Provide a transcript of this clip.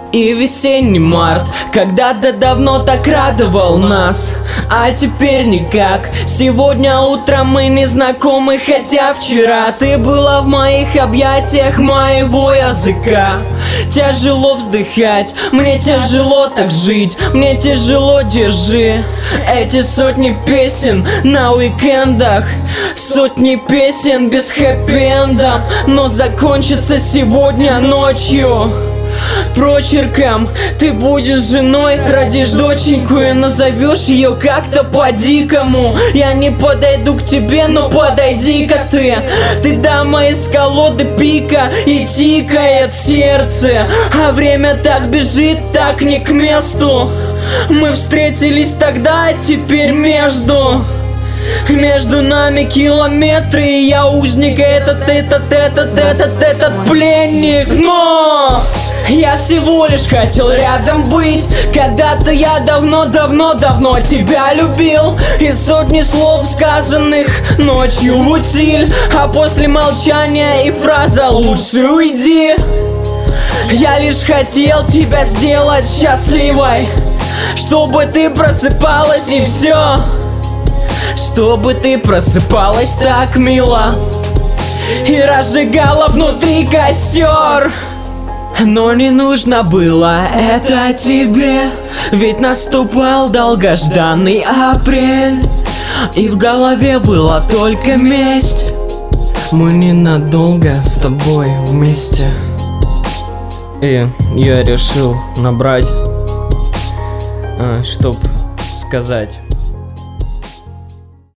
И весенний март когда-то давно так радовал нас, а теперь никак. Сегодня утром мы не знакомы, хотя вчера ты была в моих объятиях моего языка. Тяжело вздыхать, мне тяжело так жить, мне тяжело, держи эти сотни песен на уикендах. Сотни песен без хэппи-энда, но закончится сегодня ночью прочерком. Ты будешь женой, родишь доченьку и назовешь ее как-то по-дикому. Я не подойду к тебе, но подойди-ка ты. Ты дама из колоды пика, и тикает сердце, а время так бежит, так не к месту. Мы встретились тогда, а теперь между нами километры, и я узник, этот пленник. Но я всего лишь хотел рядом быть. Когда-то я давно тебя любил, и сотни слов, сказанных ночью в утиль, а после молчания и фраза «лучше уйди». Я лишь хотел тебя сделать счастливой, чтобы ты просыпалась и все. Чтобы ты просыпалась так мило и разжигала внутри костер. Но не нужно было это тебе, ведь наступал долгожданный апрель, и в голове была только месть. Мы ненадолго с тобой вместе. И я решил набрать, чтоб сказать